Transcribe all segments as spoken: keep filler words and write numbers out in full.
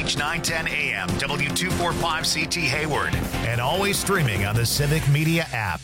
H nine ten A M, W two forty-five C T Hayward, and always streaming on the Civic Media app.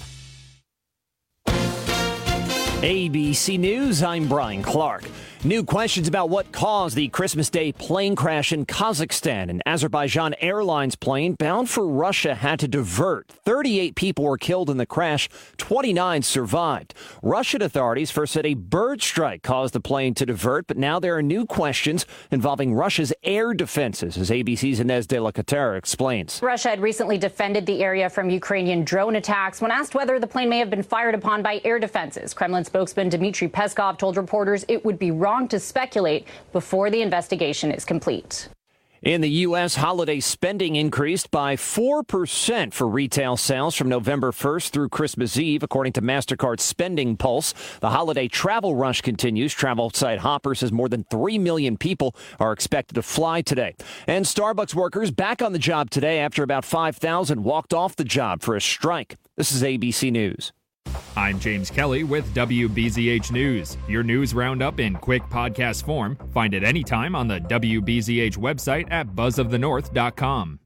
A B C News, I'm Brian Clark. New questions about what caused the Christmas Day plane crash in Kazakhstan. An Azerbaijan Airlines plane bound for Russia had to divert. thirty-eight people were killed in the crash. twenty-nine survived. Russian authorities first said a bird strike caused the plane to divert, but now there are new questions involving Russia's air defenses, as A B C's Inez de la Catera explains. Russia had recently defended the area from Ukrainian drone attacks. When asked whether the plane may have been fired upon by air defenses, Kremlin spokesman Dmitry Peskov told reporters it would be wrong to speculate before the investigation is complete. In the U S, holiday spending increased by four percent for retail sales from November first through Christmas Eve, according to MasterCard's Spending Pulse. The holiday travel rush continues. Travel site Hopper says more than three million people are expected to fly today. And Starbucks workers back on the job today after about five thousand walked off the job for a strike. This is A B C News. I'm James Kelly with W B Z H News, your news roundup in quick podcast form. Find it anytime on the W B Z H website at buzz of the north dot com.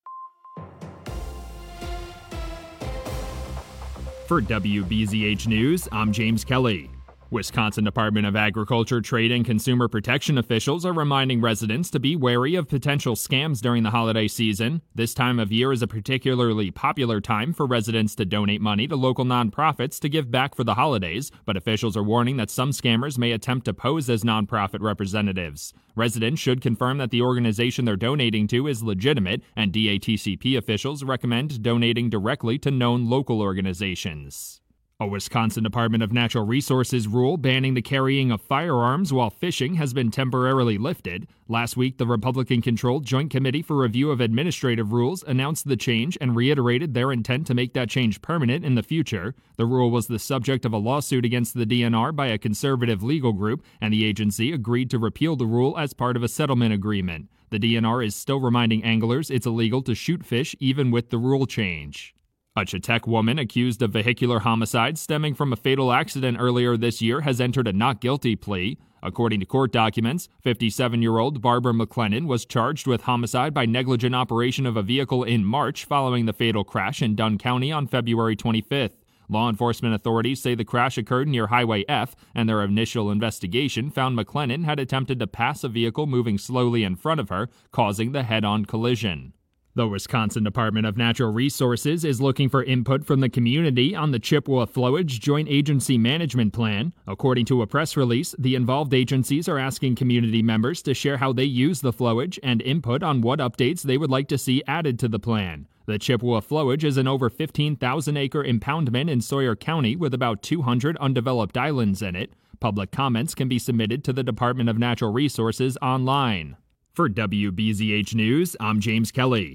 For W B Z H News, I'm James Kelly. Wisconsin Department of Agriculture, Trade, and Consumer Protection officials are reminding residents to be wary of potential scams during the holiday season. This time of year is a particularly popular time for residents to donate money to local nonprofits to give back for the holidays, but officials are warning that some scammers may attempt to pose as nonprofit representatives. Residents should confirm that the organization they're donating to is legitimate, and D A T C P officials recommend donating directly to known local organizations. A Wisconsin Department of Natural Resources rule banning the carrying of firearms while fishing has been temporarily lifted. Last week, the Republican-controlled Joint Committee for Review of Administrative Rules announced the change and reiterated their intent to make that change permanent in the future. The rule was the subject of a lawsuit against the D N R by a conservative legal group, and the agency agreed to repeal the rule as part of a settlement agreement. The D N R is still reminding anglers it's illegal to shoot fish even with the rule change. A Chautauqua woman accused of vehicular homicide stemming from a fatal accident earlier this year has entered a not guilty plea. According to court documents, fifty-seven-year-old Barbara McLennan was charged with homicide by negligent operation of a vehicle in March following the fatal crash in Dunn County on February twenty-fifth. Law enforcement authorities say the crash occurred near Highway F, and their initial investigation found McLennan had attempted to pass a vehicle moving slowly in front of her, causing the head-on collision. The Wisconsin Department of Natural Resources is looking for input from the community on the Chippewa Flowage Joint Agency Management Plan. According to a press release, the involved agencies are asking community members to share how they use the flowage and input on what updates they would like to see added to the plan. The Chippewa Flowage is an over fifteen thousand acre impoundment in Sawyer County with about two hundred undeveloped islands in it. Public comments can be submitted to the Department of Natural Resources online. For W B Z H News, I'm James Kelly.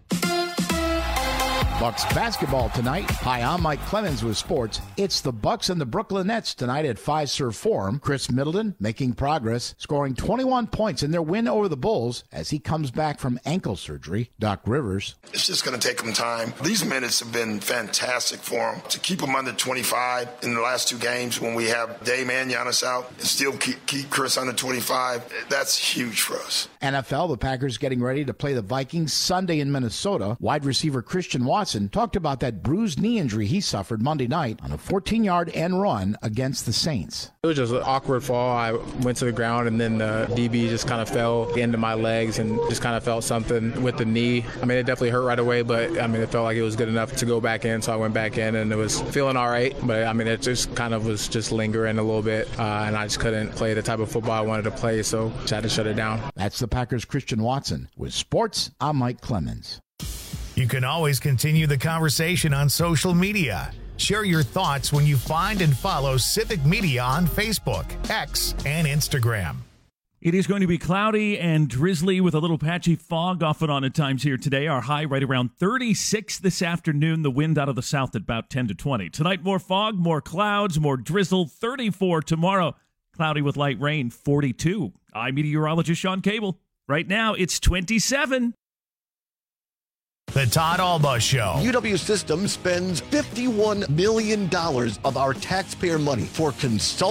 Bucks basketball tonight. Hi, I'm Mike Clemens with sports. It's the Bucks and the Brooklyn Nets tonight at Fiserv Forum. Chris Middleton making progress, scoring twenty-one points in their win over the Bulls as he comes back from ankle surgery. Doc Rivers. It's just going to take him time. These minutes have been fantastic for him. To keep him under twenty-five in the last two games when we have Dame and Giannis out and still keep, keep Chris under twenty-five, that's huge for us. N F L, the Packers getting ready to play the Vikings Sunday in Minnesota. Wide receiver Christian Watson talked about that bruised knee injury he suffered Monday night on a fourteen-yard end run against the Saints. It was just an awkward fall. I went to the ground, and then the D B just kind of fell into my legs and just kind of felt something with the knee. I mean, it definitely hurt right away, but, I mean, it felt like it was good enough to go back in, so I went back in, and it was feeling all right. But, I mean, it just kind of was just lingering a little bit, uh, and I just couldn't play the type of football I wanted to play, so just had to shut it down. That's the Packers' Christian Watson. With sports, I'm Mike Clemens. You can always continue the conversation on social media. Share your thoughts when you find and follow Civic Media on Facebook, X, and Instagram. It is going to be cloudy and drizzly with a little patchy fog off and on at times here today. Our high right around thirty-six this afternoon. The wind out of the south at about ten to twenty. Tonight, more fog, more clouds, more drizzle. thirty-four tomorrow. Cloudy with light rain, forty-two. I'm meteorologist Sean Cable. Right now, it's twenty-seven. The Todd Alba Show. U W Systems spends fifty-one million dollars of our taxpayer money for consultants.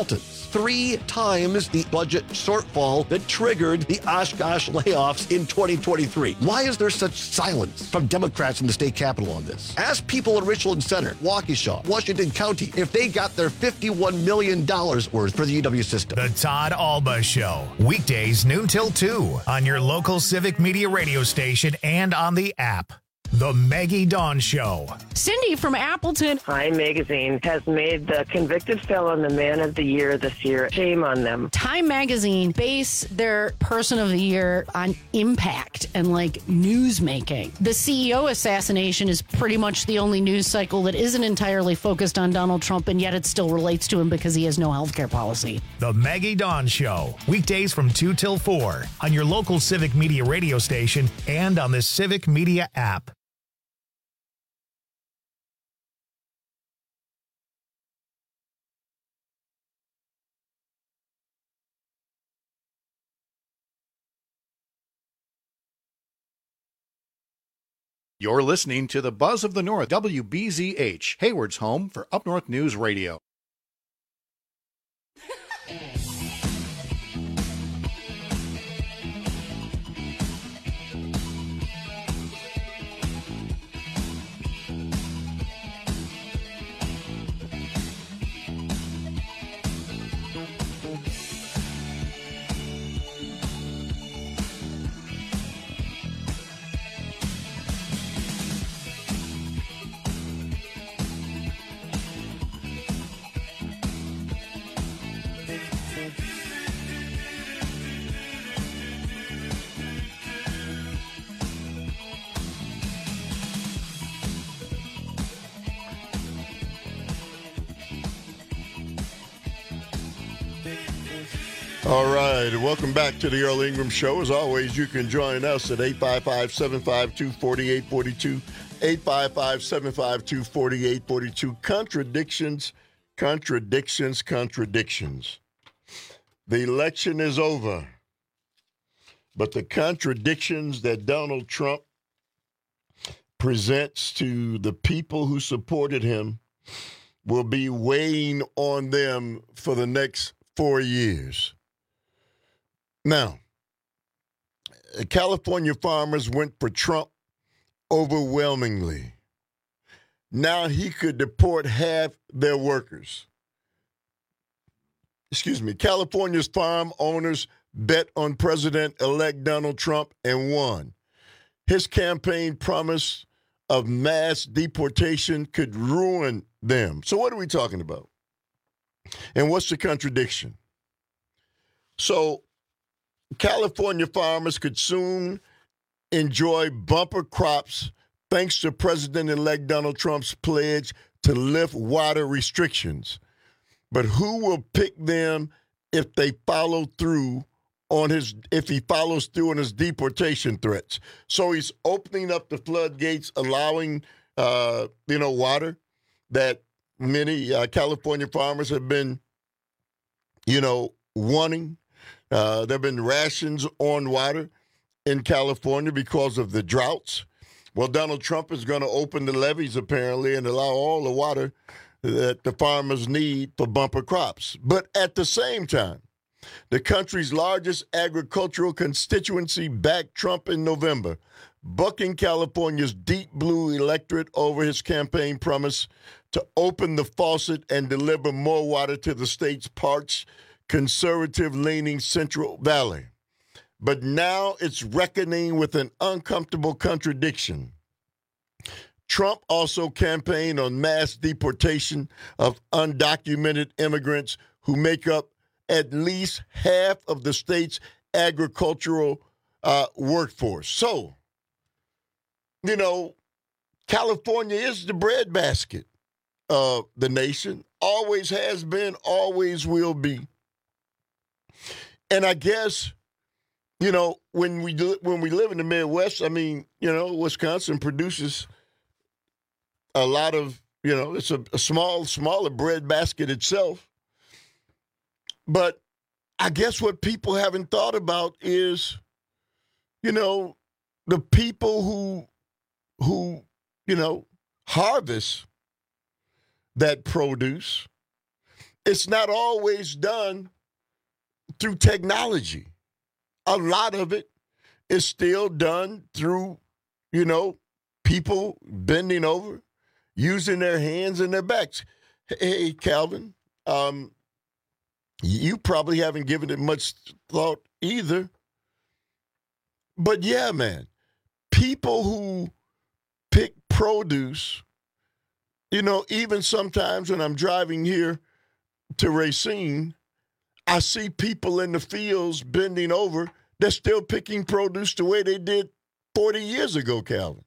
three times the budget shortfall that triggered the Oshkosh layoffs in twenty twenty-three. Why is there such silence from Democrats in the state capitol on this? Ask people in Richland Center, Waukesha, Washington County if they got their fifty-one million dollars worth for the U W system. The Todd Alba Show, weekdays noon till two on your local Civic Media radio station and on the app. The Maggie Dawn Show. Cindy from Appleton. Time Magazine has made the convicted felon the man of the year this year. Shame on them. Time Magazine base their person of the year on impact and like news making. The C E O assassination is pretty much the only news cycle that isn't entirely focused on Donald Trump, and yet it still relates to him because he has no health care policy. The Maggie Dawn Show, weekdays from two till four on your local Civic Media radio station and on the Civic Media app. You're listening to the Buzz of the North, W B Z H, Hayward's home for Up North News Radio. All right, welcome back to the Earl Ingram Show. As always, you can join us at eight five five, seven five two, four eight four two, eight five five, seven five two, four eight four two. Contradictions, contradictions, contradictions. The election is over, but the contradictions that Donald Trump presents to the people who supported him will be weighing on them for the next four years. Now, California farmers went for Trump overwhelmingly. Now he could deport half their workers. Excuse me. California's farm owners bet on President-elect Donald Trump and won. His campaign promise of mass deportation could ruin them. So what are we talking about? And what's the contradiction? So California farmers could soon enjoy bumper crops thanks to President-elect Donald Trump's pledge to lift water restrictions. But who will pick them if they follow through on his if he follows through on his deportation threats? So he's opening up the floodgates, allowing uh, you know water that many uh, California farmers have been you know wanting. Uh, there have been rations on water in California because of the droughts. Well, Donald Trump is going to open the levees, apparently, and allow all the water that the farmers need for bumper crops. But at the same time, the country's largest agricultural constituency backed Trump in November, bucking California's deep blue electorate over his campaign promise to open the faucet and deliver more water to the state's parched, conservative-leaning Central Valley. But now it's reckoning with an uncomfortable contradiction. Trump also campaigned on mass deportation of undocumented immigrants who make up at least half of the state's agricultural uh, workforce. So, you know, California is the breadbasket of the nation, always has been, always will be. And I guess, you know, when we do, when we live in the Midwest, I mean, you know, Wisconsin produces a lot of, you know, it's a, a small, smaller breadbasket itself. But I guess what people haven't thought about is, you know, the people who, who, you know, harvest that produce it's not always done through technology. A lot of it is still done through, you know, people bending over, using their hands and their backs. Hey, Calvin, um, you probably haven't given it much thought either. But yeah, man, people who pick produce, you know, even sometimes when I'm driving here to Racine, I see people in the fields bending over. They're still picking produce the way they did forty years ago, Calvin.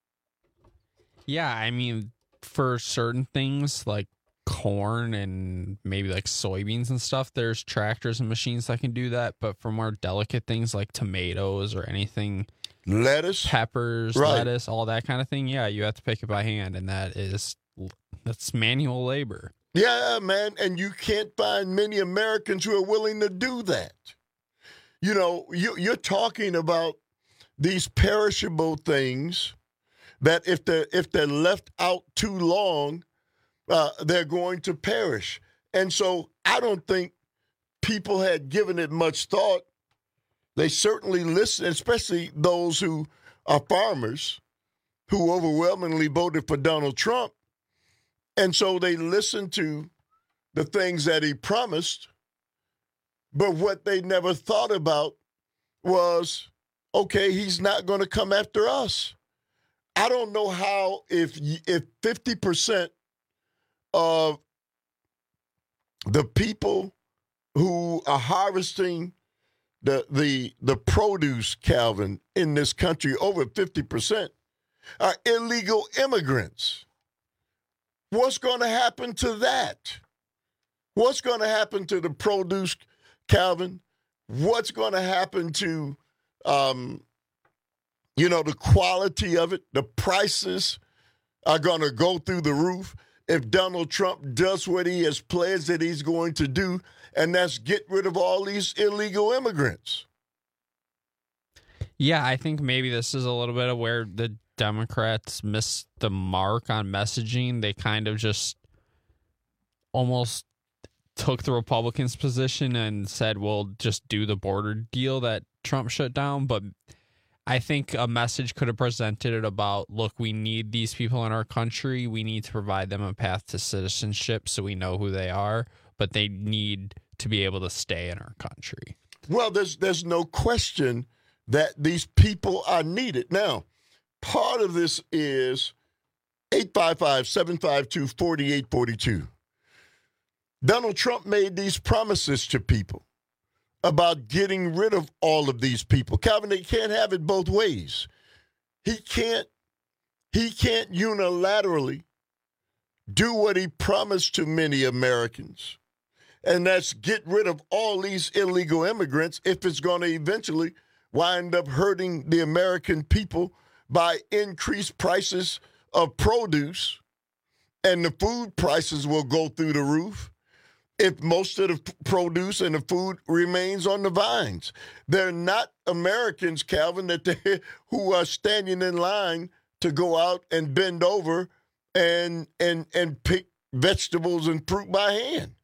Yeah, I mean, for certain things like corn and maybe like soybeans and stuff, there's tractors and machines that can do that. But for more delicate things like tomatoes or anything, lettuce, peppers, right. lettuce, all that kind of thing, yeah, you have to pick it by hand, and that is that's manual labor. Yeah, man, and you can't find many Americans who are willing to do that. You know, you, you're talking about these perishable things that if they're, if they're left out too long, uh, they're going to perish. And so I don't think people had given it much thought. They certainly listened, especially those who are farmers who overwhelmingly voted for Donald Trump. And so they listened to the things that he promised, but what they never thought about was, okay, he's not going to come after us. I don't know how if if fifty percent of the people who are harvesting the the the produce, Calvin, in this country, over fifty percent, are illegal immigrants. What's going to happen to that? What's going to happen to the produce, Calvin? What's going to happen to, um, you know, the quality of it? The prices are going to go through the roof if Donald Trump does what he has pledged that he's going to do, and that's get rid of all these illegal immigrants. Yeah, I think maybe this is a little bit of where the Democrats missed the mark on messaging. They kind of just almost took the Republicans' position and said, well, just do the border deal that Trump shut down. But I think a message could have presented it about, look, we need these people in our country. We need to provide them a path to citizenship so we know who they are, but they need to be able to stay in our country. Well, there's there's no question that these people are needed. Now, part of this is eight five five, seven five two, four eight four two. Donald Trump made these promises to people about getting rid of all of these people. Calvin, they can't have it both ways. He can't, he can't unilaterally do what he promised to many Americans, and that's get rid of all these illegal immigrants if it's going to eventually wind up hurting the American people by increased prices of produce, and the food prices will go through the roof if most of the produce and the food remains on the vines. They're not Americans, Calvin, that they, who are standing in line to go out and bend over and and and pick vegetables and fruit by hand.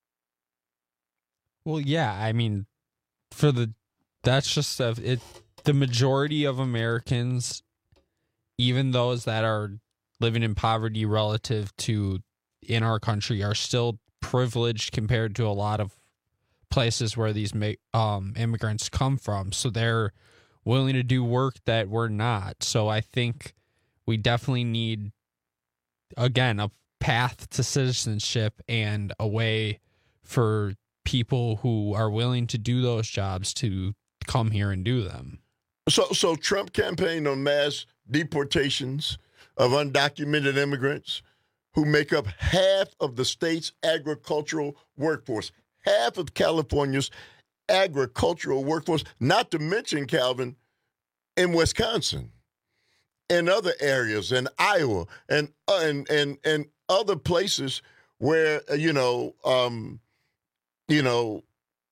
Well, yeah, I mean, for the that's just stuff. It the majority of Americans, even those that are living in poverty relative to in our country, are still privileged compared to a lot of places where these um, immigrants come from. So they're willing to do work that we're not. So I think we definitely need, again, a path to citizenship and a way for people who are willing to do those jobs to come here and do them. So, so Trump campaigned on mass deportations of undocumented immigrants who make up half of the state's agricultural workforce, half of California's agricultural workforce, not to mention, Calvin, in Wisconsin, in other areas, in Iowa, and uh, and and and other places where, you know, um, you know,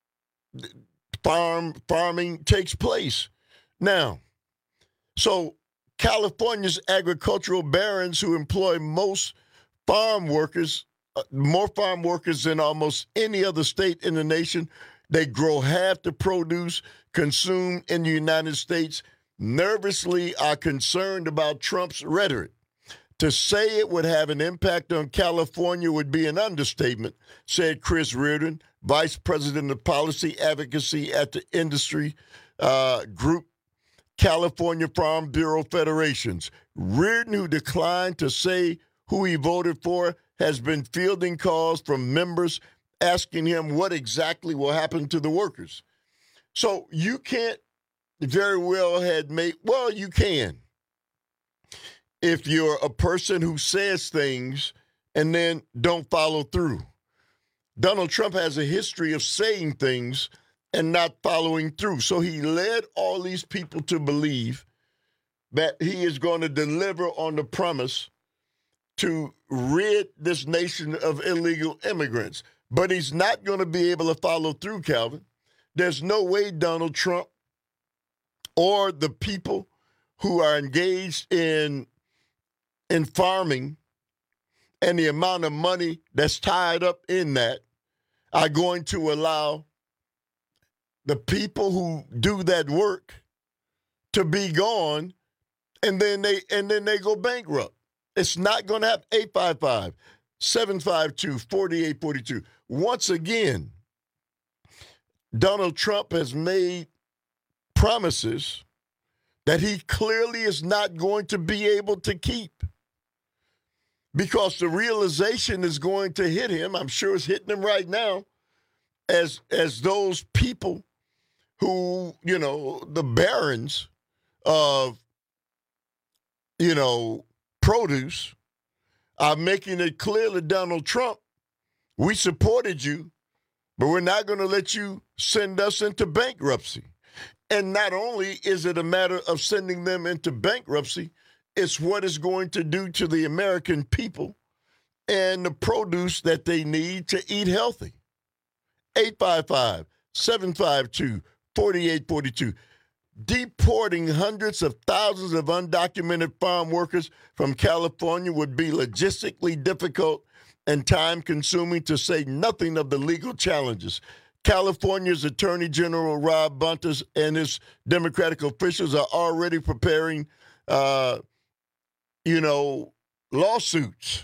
farm farming takes place. Now, so California's agricultural barons who employ most farm workers more farm workers than almost any other state in the nation. They grow half the produce consumed in the United States. Nervously are concerned about Trump's rhetoric. To say it would have an impact on California would be an understatement, said Chris Reardon, Vice President of Policy Advocacy at the industry uh, group California Farm Bureau Federations. Reardon, who declined to say who he voted for, has been fielding calls from members asking him what exactly will happen to the workers. So you can't very well had made, well, you can. If you're a person who says things and then don't follow through. Donald Trump has a history of saying things and not following through. So he led all these people to believe that he is going to deliver on the promise to rid this nation of illegal immigrants. But he's not going to be able to follow through, Calvin. There's no way Donald Trump or the people who are engaged in in farming and the amount of money that's tied up in that are going to allow the people who do that work to be gone, and then they and then they go bankrupt. It's not going to happen. eight five five, seven five two, four eight four two. Once again, Donald Trump has made promises that he clearly is not going to be able to keep. Because the realization is going to hit him, I'm sure it's hitting him right now, as as those people who, you know, the barons of, you know, produce are making it clear to Donald Trump, we supported you, but we're not going to let you send us into bankruptcy. And not only is it a matter of sending them into bankruptcy, it's what it's going to do to the American people and the produce that they need to eat healthy. eight five five, seven five two, four eight four two. Deporting hundreds of thousands of undocumented farm workers from California would be logistically difficult and time-consuming, to say nothing of the legal challenges. California's Attorney General Rob Bontas and his Democratic officials are already preparing uh, you know, lawsuits.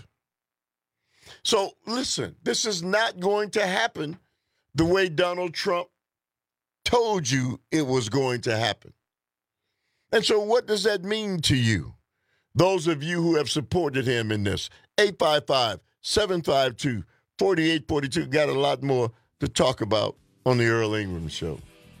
So listen, this is not going to happen the way Donald Trump told you it was going to happen. And so what does that mean to you? Those of you who have supported him in this. eight five five, seven five two, four eight four two. Got a lot more to talk about on the Earl Ingram Show.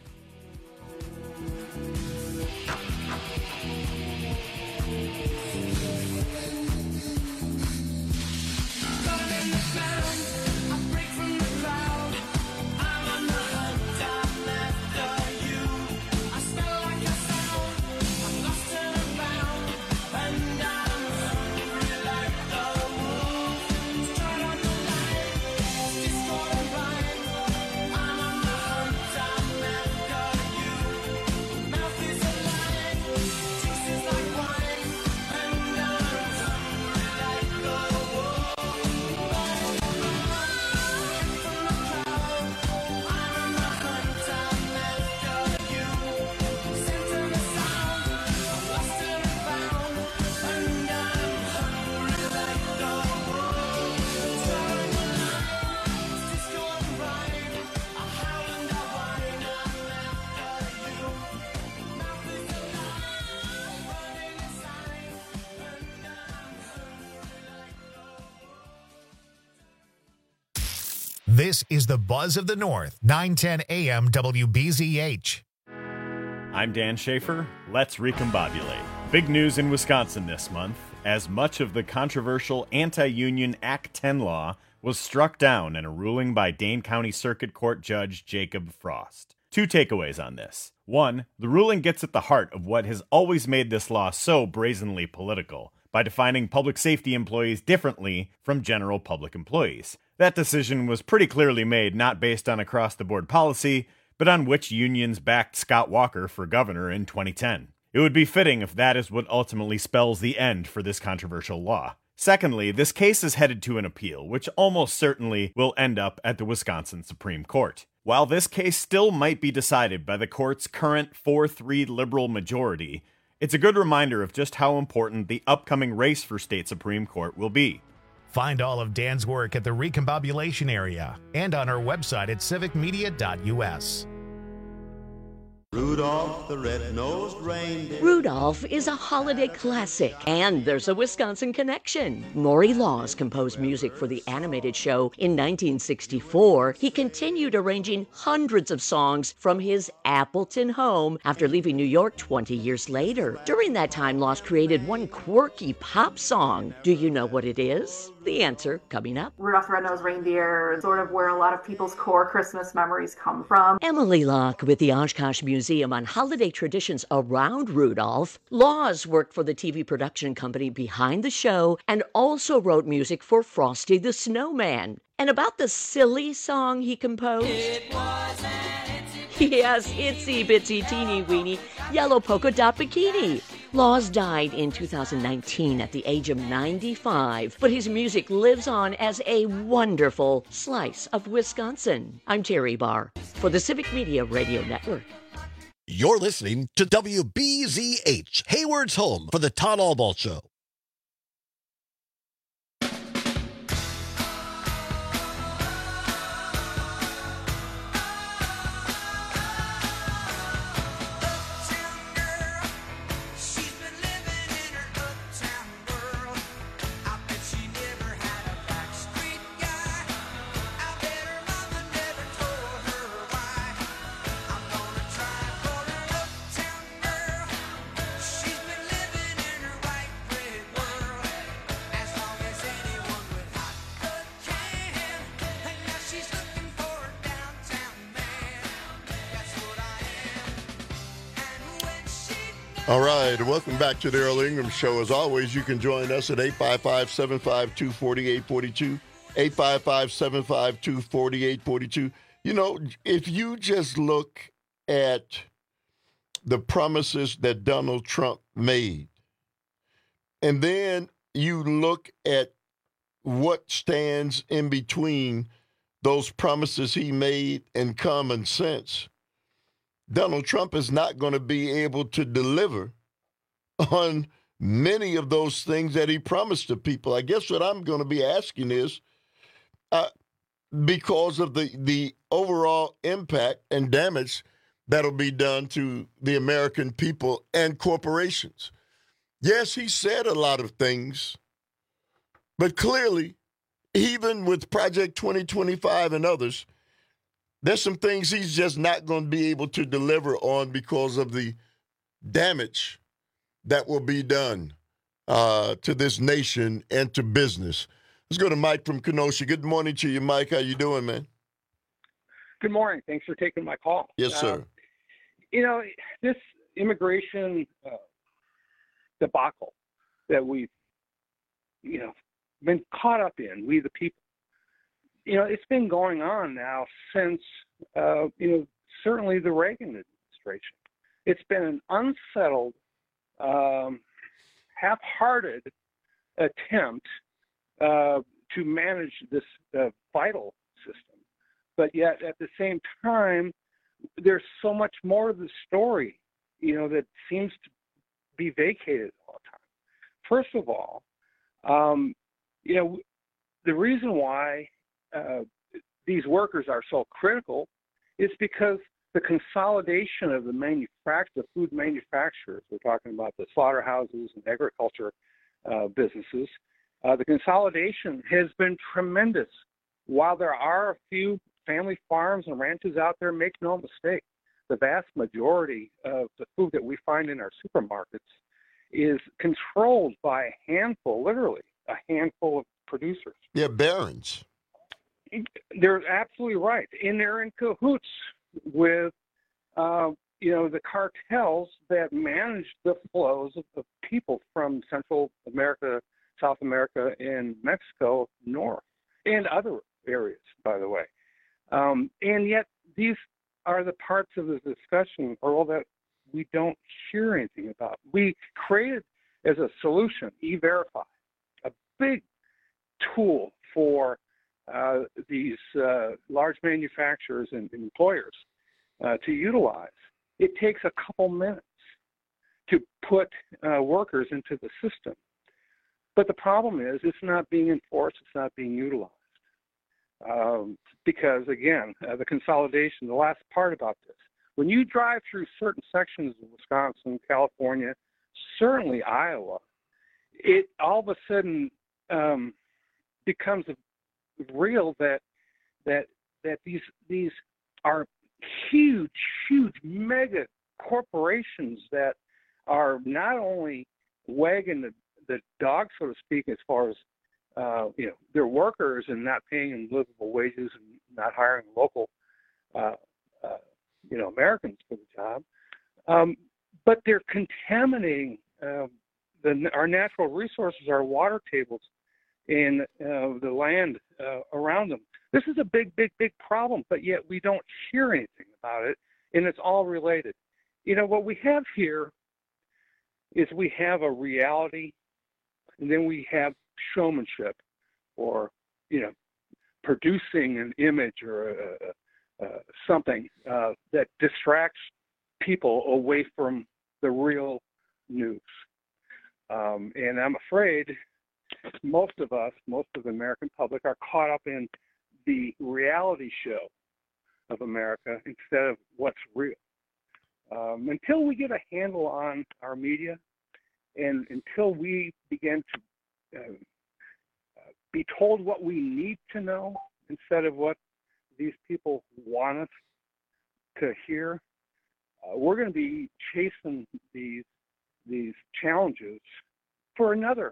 This is the Buzz of the North, nine ten A M W B Z H. I'm Dan Schaefer. Let's recombobulate. Big news in Wisconsin this month, as much of the controversial anti-union Act ten law was struck down in a ruling by Dane County Circuit Court Judge Jacob Frost. Two takeaways on this. One, the ruling gets at the heart of what has always made this law so brazenly political, by defining public safety employees differently from general public employees. That decision was pretty clearly made not based on across-the-board policy, but on which unions backed Scott Walker for governor in twenty ten. It would be fitting if that is what ultimately spells the end for this controversial law. Secondly, this case is headed to an appeal, which almost certainly will end up at the Wisconsin Supreme Court. While this case still might be decided by the court's current four three liberal majority, it's a good reminder of just how important the upcoming race for state Supreme Court will be. Find all of Dan's work at the Recombobulation area and on our website at civic media dot u s. Rudolph the red-nosed reindeer. Rudolph is a holiday classic, and there's a Wisconsin connection. Maury Laws composed music for the animated show in nineteen sixty-four. He continued arranging hundreds of songs from his Appleton home after leaving New York twenty years later. During that time, Laws created one quirky pop song. Do you know what it is? The answer coming up. Rudolph the Red-Nosed Reindeer is sort of where a lot of people's core Christmas memories come from. Emily Locke with the Oshkosh Museum on holiday traditions around Rudolph. Laws worked for the T V production company behind the show and also wrote music for Frosty the Snowman. And about the silly song he composed? It was an itsy Yes, itsy bitsy teeny weeny yellow polka dot bikini. Laws died in two thousand nineteen at the age of ninety-five, but his music lives on as a wonderful slice of Wisconsin. I'm Terry Barr for the Civic Media Radio Network. You're listening to W B Z H, Hayward's home for the Todd Albaugh Show. All right, welcome back to the Earl Ingram Show. As always, you can join us at eight five five, seven five two, four eight four two, eight five five, seven five two, four eight four two. You know, if you just look at the promises that Donald Trump made, and then you look at what stands in between those promises he made and common sense, Donald Trump is not going to be able to deliver on many of those things that he promised to people. I guess what I'm going to be asking is, uh, because of the, the overall impact and damage that'll be done to the American people and corporations. Yes, he said a lot of things, but clearly, even with Project twenty twenty-five and others, there's some things he's just not going to be able to deliver on because of the damage that will be done uh, to this nation and to business. Let's go to Mike from Kenosha. Good morning to you, Mike. How you doing, man? Good morning. Thanks for taking my call. Yes, sir. Uh, you know, this immigration uh, debacle that we've, you know, been caught up in, we the people, you know, it's been going on now since, uh, you know, certainly the Reagan administration. It's been an unsettled, um, half-hearted attempt uh, to manage this uh, vital system. But yet, at the same time, there's so much more of the story, you know, that seems to be vacated all the time. First of all, um, you know, the reason why Uh, these workers are so critical is because the consolidation of the manufact- the food manufacturers, we're talking about the slaughterhouses and agriculture uh, businesses, uh, the consolidation has been tremendous. While there are a few family farms and ranches out there, make no mistake, the vast majority of the food that we find in our supermarkets is controlled by a handful, literally a handful of producers. Yeah, barons. They're absolutely right. And they're in cahoots with, uh, you know, the cartels that manage the flows of, of people from Central America, South America, and Mexico north, and other areas, by the way. Um, and yet these are the parts of the discussion, Earl, that we don't hear anything about. We created as a solution E-Verify, a big tool for uh, these uh, large manufacturers and employers uh, to utilize. It takes a couple minutes to put uh, workers into the system. But the problem is it's not being enforced, it's not being utilized. Um, because, again, uh, the consolidation, the last part about this, when you drive through certain sections of Wisconsin, California, certainly Iowa, it all of a sudden um, becomes real that that that these these are huge, huge mega corporations that are not only wagging the, the dog, so to speak, as far as uh, you know their workers and not paying them livable wages and not hiring local uh, uh, you know Americans for the job, um, but they're contaminating uh, the, our natural resources, our water tables, and uh, the land uh, around them. This is a big, big, big problem, but yet we don't hear anything about it, and it's all related. You know, what we have here is we have a reality, and then we have showmanship, or, you know, producing an image or a, a, a something uh, that distracts people away from the real news. Um, and I'm afraid most of us, most of the American public, are caught up in the reality show of America instead of what's real. Um, until we get a handle on our media, and until we begin to uh, be told what we need to know instead of what these people want us to hear, uh, we're going to be chasing these these challenges for another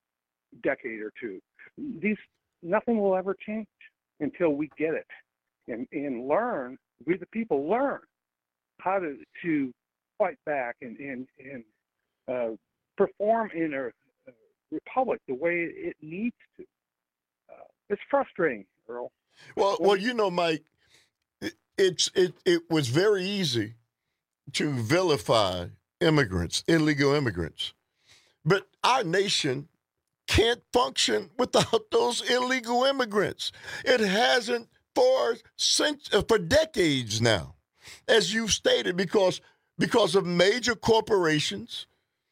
decade or two. These nothing will ever change until we get it and, and learn. We the people learn how to to fight back and and, and uh, perform in a, a republic the way it needs to. Uh, it's frustrating, Earl. Well, well, you know, Mike, it, it's it it was very easy to vilify immigrants, illegal immigrants, but our nation can't function without those illegal immigrants. It hasn't for since for decades now, as you've stated, because because of major corporations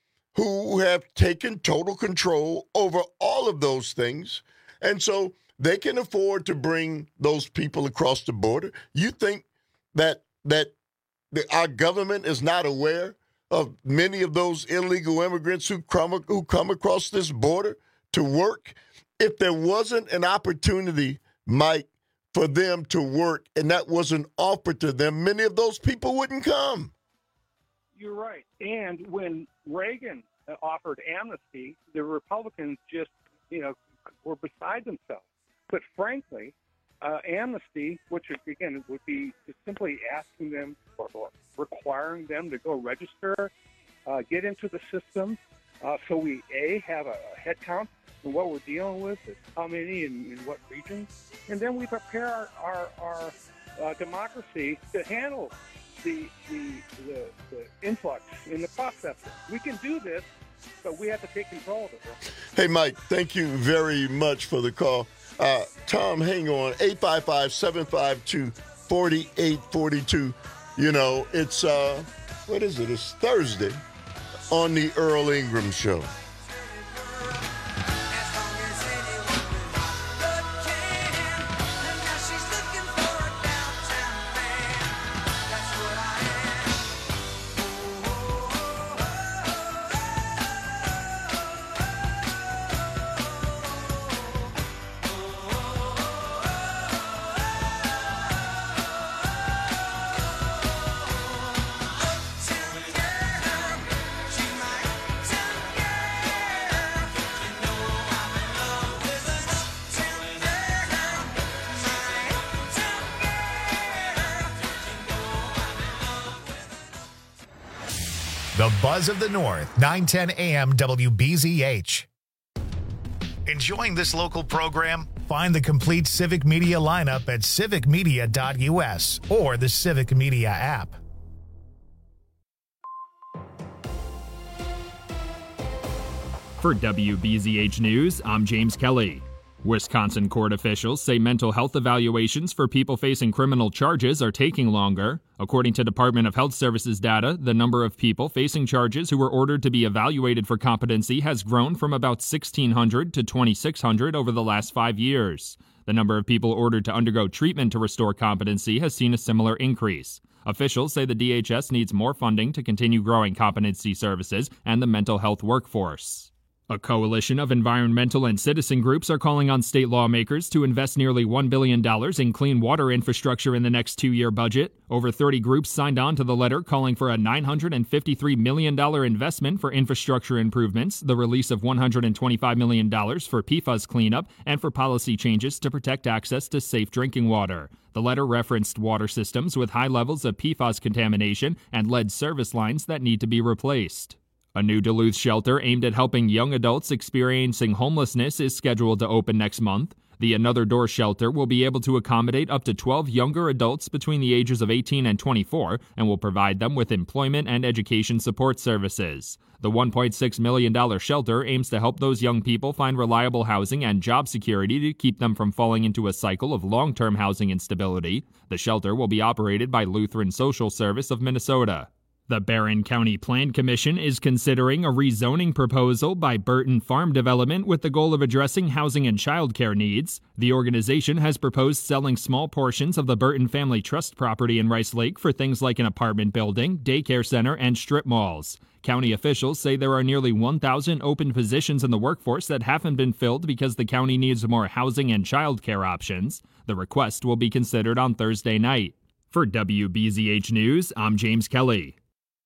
who have taken total control over all of those things, and so they can afford to bring those people across the border. You think that that the, our government is not aware of many of those illegal immigrants who come who come across this border to work? If there wasn't an opportunity, Mike, for them to work, and that wasn't offered to them, many of those people wouldn't come. You're right. And when Reagan offered amnesty, the Republicans just, you know, were beside themselves. But frankly, uh, amnesty, which again would be simply asking them or, or requiring them to go register, uh, get into the system, uh, so we a have a head count and what we're dealing with is how many and in what regions, and then we prepare our our, our uh, democracy to handle the the, the the influx in the process. We can do this, but we have to take control of it. Hey, Mike, thank you very much for the call. Uh, Tom, hang on, eight five five, seven five two, four eight four two. You know, it's, uh, what is it? It's Thursday on the Earl Ingram Show. The Buzz of the North, nine ten A M W B Z H. Enjoying this local program? Find the complete Civic Media lineup at civic media dot U S or the Civic Media app. For W B Z H News, I'm James Kelly. Wisconsin court officials say mental health evaluations for people facing criminal charges are taking longer. According to Department of Health Services data, the number of people facing charges who were ordered to be evaluated for competency has grown from about sixteen hundred to twenty-six hundred over the last five years. The number of people ordered to undergo treatment to restore competency has seen a similar increase. Officials say the D H S needs more funding to continue growing competency services and the mental health workforce. A coalition of environmental and citizen groups are calling on state lawmakers to invest nearly one billion dollars in clean water infrastructure in the next two-year budget. Over thirty groups signed on to the letter calling for a nine hundred fifty-three million dollars investment for infrastructure improvements, the release of one hundred twenty-five million dollars for P FAS cleanup, and for policy changes to protect access to safe drinking water. The letter referenced water systems with high levels of P FAS contamination and lead service lines that need to be replaced. A new Duluth shelter aimed at helping young adults experiencing homelessness is scheduled to open next month. The Another Door shelter will be able to accommodate up to twelve younger adults between the ages of eighteen and twenty-four and will provide them with employment and education support services. The one point six million dollars shelter aims to help those young people find reliable housing and job security to keep them from falling into a cycle of long-term housing instability. The shelter will be operated by Lutheran Social Service of Minnesota. The Barron County Plan Commission is considering a rezoning proposal by Burton Farm Development with the goal of addressing housing and childcare needs. The organization has proposed selling small portions of the Burton Family Trust property in Rice Lake for things like an apartment building, daycare center, and strip malls. County officials say there are nearly one thousand open positions in the workforce that haven't been filled because the county needs more housing and childcare options. The request will be considered on Thursday night. For W B Z H News, I'm James Kelly.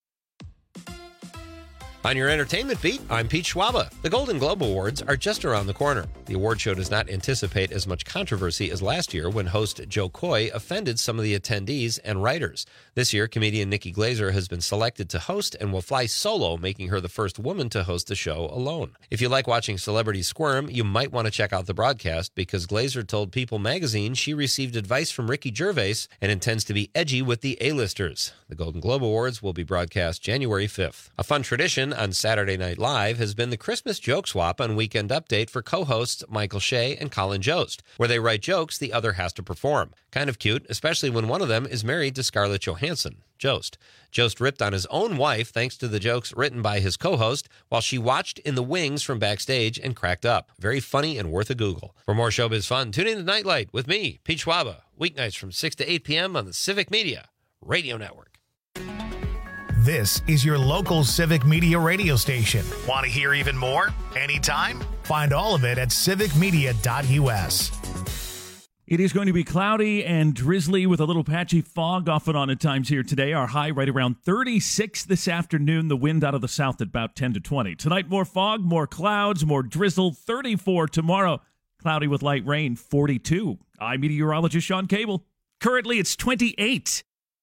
On your entertainment beat, I'm Pete Schwaba. The Golden Globe Awards are just around the corner. The award show does not anticipate as much controversy as last year when host Joe Coy offended some of the attendees and writers. This year, comedian Nikki Glaser has been selected to host and will fly solo, making her the first woman to host the show alone. If you like watching celebrities squirm, you might want to check out the broadcast because Glaser told People magazine she received advice from Ricky Gervais and intends to be edgy with the A-listers. The Golden Globe Awards will be broadcast January fifth. A fun tradition on Saturday Night Live has been the Christmas joke swap on Weekend Update for co-hosts Michael Shea and Colin Jost, where they write jokes the other has to perform. Kind of cute, especially when one of them is married to Scarlett Johansson, Jost. Jost ripped on his own wife thanks to the jokes written by his co-host while she watched in the wings from backstage and cracked up. Very funny and worth a Google. For more showbiz fun, tune in to Nightlight with me, Pete Schwaba, weeknights from six to eight p.m. on the Civic Media Radio Network. This is your local Civic Media radio station. Want to hear even more? Anytime? Find all of it at civic media dot u s. It is going to be cloudy and drizzly with a little patchy fog off and on at times here today. Our high right around thirty-six this afternoon. The wind out of the south at about ten to twenty. Tonight, more fog, more clouds, more drizzle. thirty-four tomorrow. Cloudy with light rain, forty-two. I'm meteorologist Sean Cable. Currently, it's twenty-eight.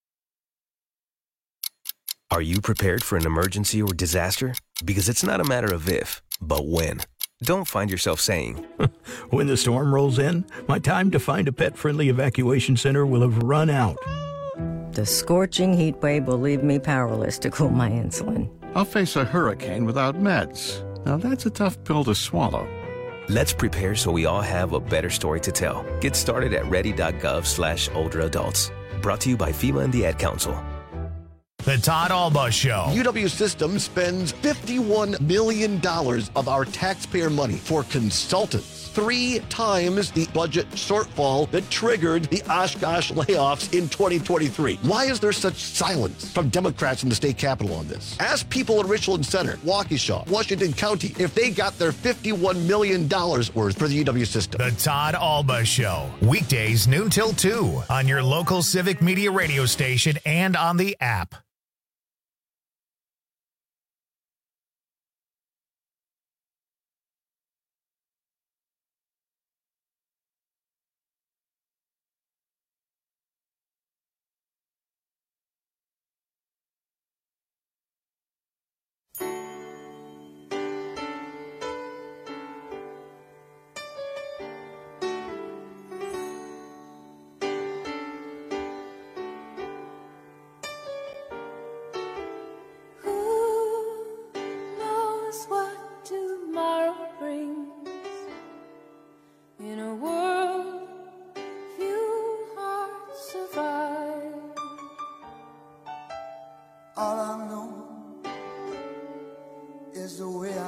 Are you prepared for an emergency or disaster? Because it's not a matter of if, but when. Don't find yourself saying, when the storm rolls in, my time to find a pet-friendly evacuation center will have run out. The scorching heat wave will leave me powerless to cool my insulin. I'll face a hurricane without meds. Now that's a tough pill to swallow. Let's prepare so we all have a better story to tell. Get started at ready.gov slash older adults. Brought to you by FEMA and the Ad Council. The Todd Alba Show. U W Systems spends fifty-one million dollars of our taxpayer money for consultants. Three times the budget shortfall that triggered the Oshkosh layoffs in twenty twenty-three. Why is there such silence from Democrats in the state capitol on this? Ask people in Richland Center, Waukesha, Washington County, if they got their fifty-one million dollars worth for the U W system. The Todd Alba Show. Weekdays noon till two on your local Civic Media radio station and on the app.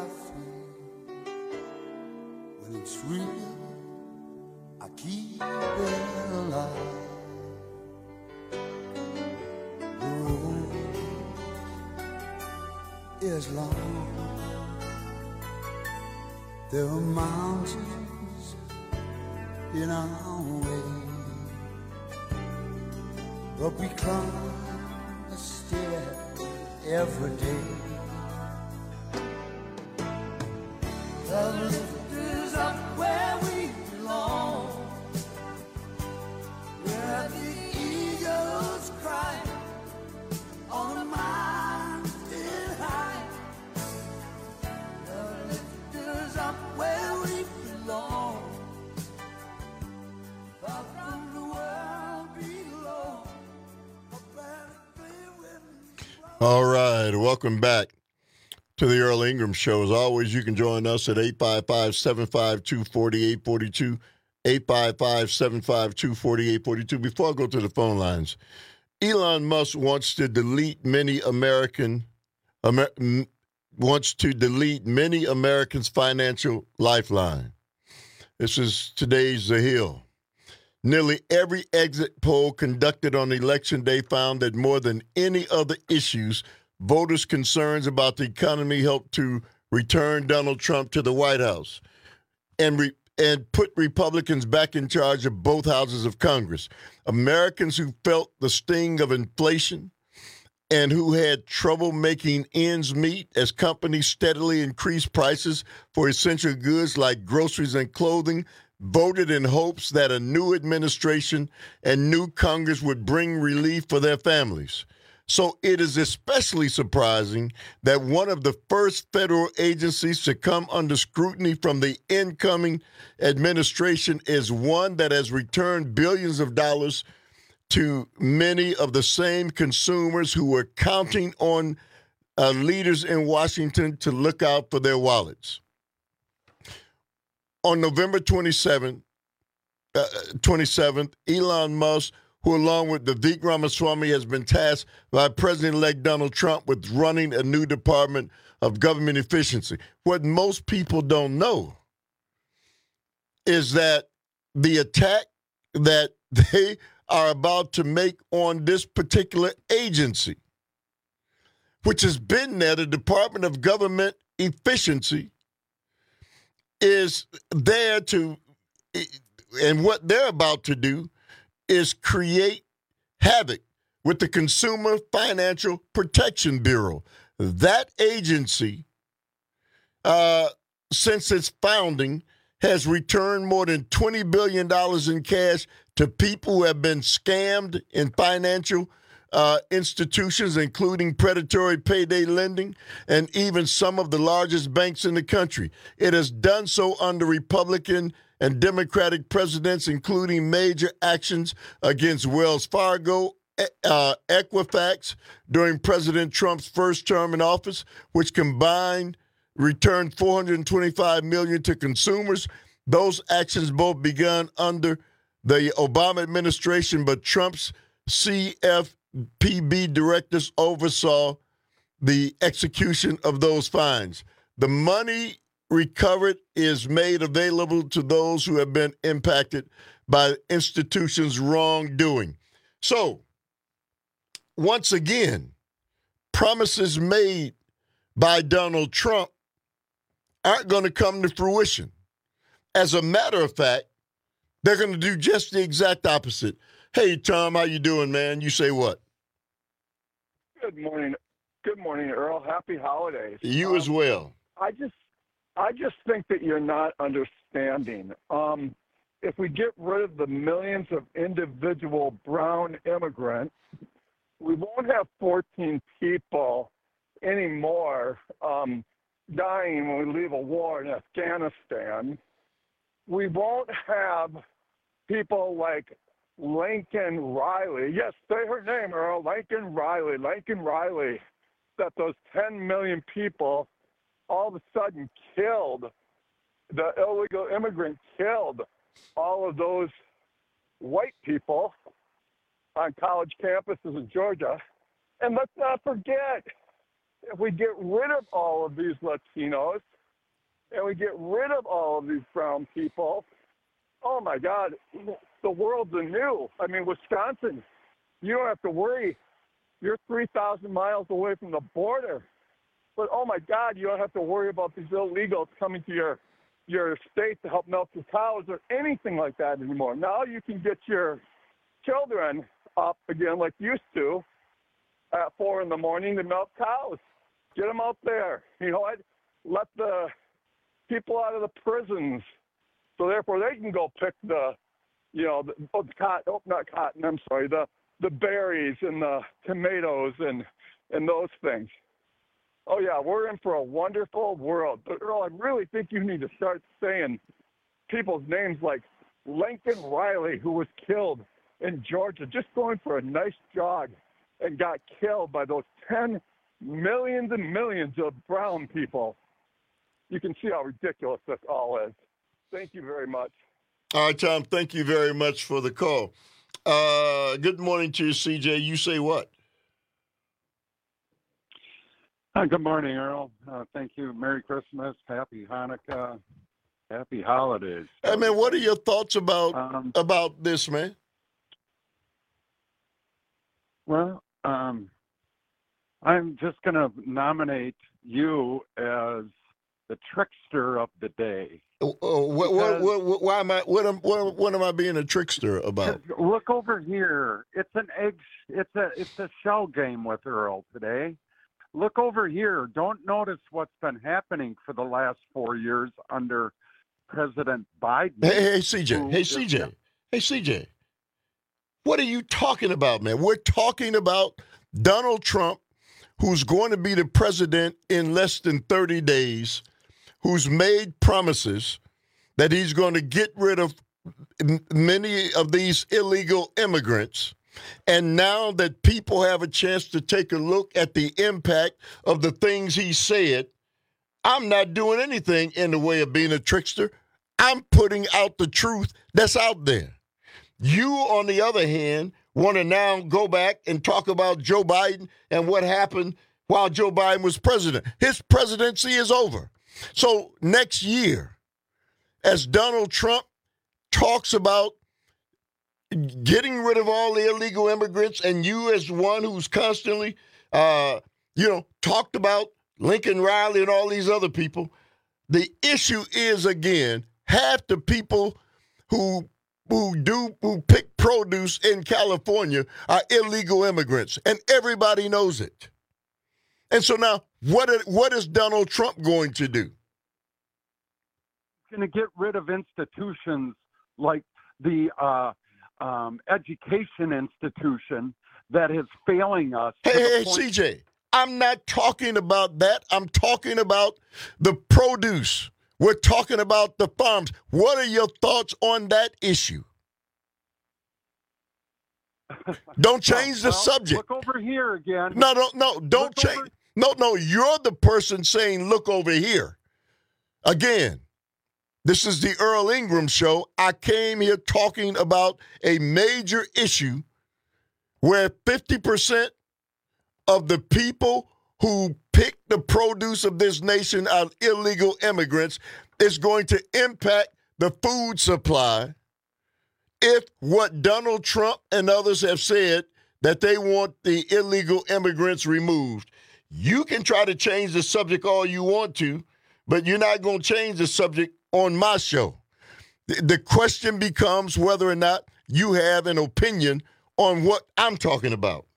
feel when it's real. I keep it alive. The road is long. There are mountains in our way, but we climb a step every day. The lift is up where we belong, where the eagles cry on a mountain high. The lift is up where we belong, far from the world below. All right, welcome back to the Earl Ingram Show. As always, you can join us at eight five five, seven five two, four eight four two, eight five five, seven five two, four eight four two. Before I go to the phone lines, Elon Musk wants to delete many American Amer, wants to delete many Americans' financial lifeline. This is today's The Hill. Nearly every exit poll conducted on Election Day found that more than any other issues, voters' concerns about the economy helped to return Donald Trump to the White House and re- and put Republicans back in charge of both houses of Congress. Americans who felt the sting of inflation and who had trouble making ends meet as companies steadily increased prices for essential goods like groceries and clothing voted in hopes that a new administration and new Congress would bring relief for their families. So it is especially surprising that one of the first federal agencies to come under scrutiny from the incoming administration is one that has returned billions of dollars to many of the same consumers who were counting on uh, leaders in Washington to look out for their wallets. On November twenty-seventh, uh, twenty-seventh, Elon Musk, who along with Vivek Ramaswamy has been tasked by President-elect Donald Trump with running a new Department of Government Efficiency. What most people don't know is that the attack that they are about to make on this particular agency, which has been there, the Department of Government Efficiency, is there to, and what they're about to do is create havoc with the Consumer Financial Protection Bureau. That agency, uh, since its founding, has returned more than twenty billion dollars in cash to people who have been scammed in financial uh, institutions, including predatory payday lending and even some of the largest banks in the country. It has done so under Republican and Democratic presidents, including major actions against Wells Fargo, uh, Equifax during President Trump's first term in office, which combined returned four hundred twenty-five million dollars to consumers. Those actions both begun under the Obama administration, but Trump's C F P B directors oversaw the execution of those fines. The money recovered is made available to those who have been impacted by the institution's wrongdoing. So, once again, promises made by Donald Trump aren't going to come to fruition. As a matter of fact, they're going to do just the exact opposite. Hey, Tom, how you doing, man? You say what? Good morning. Good morning, Earl. Happy holidays. You um, as well. I just I just think that you're not understanding. Um, if we get rid of the millions of individual brown immigrants, we won't have fourteen people anymore um, dying when we leave a war in Afghanistan. We won't have people like Lincoln Riley. Yes, say her name, Earl. Lincoln Riley. Lincoln Riley. That those ten million people all of a sudden killed, the illegal immigrant killed all of those white people on college campuses in Georgia. And let's not forget, if we get rid of all of these Latinos, and we get rid of all of these brown people, oh my God, the world's anew. I mean, Wisconsin, you don't have to worry. You're three thousand miles away from the border. But oh my God, you don't have to worry about these illegals coming to your your state to help milk your cows or anything like that anymore. Now you can get your children up again like you used to at four in the morning to milk cows. Get them out there. You know what? Let the people out of the prisons, so therefore they can go pick the, you know, the, oh, the cotton, oh, not cotton, I'm sorry, the, the berries and the tomatoes and, and those things. Oh, yeah, we're in for a wonderful world. But, Earl, I really think you need to start saying people's names like Lincoln Riley, who was killed in Georgia just going for a nice jog and got killed by those ten millions and millions of brown people. You can see how ridiculous this all is. Thank you very much. All right, Tom, thank you very much for the call. Uh, good morning to you, C J. You say what? Uh, good morning, Earl. Uh, thank you. Merry Christmas. Happy Hanukkah. Happy holidays. Hey, man, what are your thoughts about um, about this, man? Well, um, I'm just going to nominate you as the trickster of the day. Oh, oh, what, what, what, what, why am I? What am, what, what am I being a trickster about? Look over here. It's an egg. It's a it's a shell game with Earl today. Look over here. Don't notice what's been happening for the last four years under President Biden. Hey, hey, C J. Hey, C J. Hey, C J. What are you talking about, man? We're talking about Donald Trump, who's going to be the president in less than thirty days, who's made promises that he's going to get rid of many of these illegal immigrants. And now that people have a chance to take a look at the impact of the things he said, I'm not doing anything in the way of being a trickster. I'm putting out the truth that's out there. You, on the other hand, want to now go back and talk about Joe Biden and what happened while Joe Biden was president. His presidency is over. So next year, as Donald Trump talks about getting rid of all the illegal immigrants, and you as one who's constantly, uh, you know, talked about Lincoln Riley and all these other people, the issue is, again, half the people who who do who pick produce in California are illegal immigrants, and everybody knows it. And so now, what are, what is Donald Trump going to do? He's going to get rid of institutions like the uh, um, education institution that is failing us. Hey, hey, point- C J, I'm not talking about that. I'm talking about the produce. We're talking about the farms. What are your thoughts on that issue? Don't change the well, subject. Look over here again. No, no, no. Don't look change. Over- no, no. You're the person saying, look over here. Again, this is the Earl Ingram Show. I came here talking about a major issue where fifty percent of the people who pick the produce of this nation are illegal immigrants. Is going to impact the food supply if what Donald Trump and others have said, that they want the illegal immigrants removed. You can try to change the subject all you want to, but you're not going to change the subject on my show. The, the question becomes whether or not you have an opinion on what I'm talking about.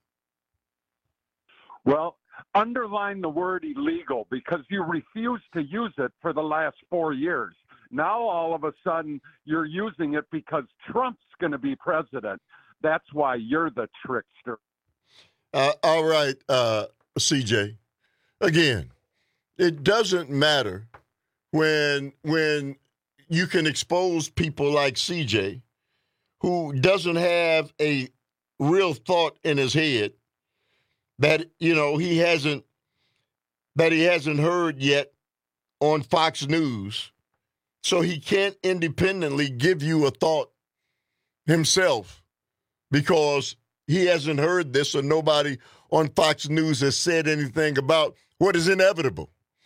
Well, underline the word illegal because you refused to use it for the last four years. Now, all of a sudden, you're using it because Trump's going to be president. That's why you're the trickster. Uh, all right, uh, C J. Again, it doesn't matter when when you can expose people like C J, who doesn't have a real thought in his head that, you know, he hasn't that he hasn't heard yet on Fox News. So he can't independently give you a thought himself because he hasn't heard this or nobody on Fox News has said anything about what is inevitable.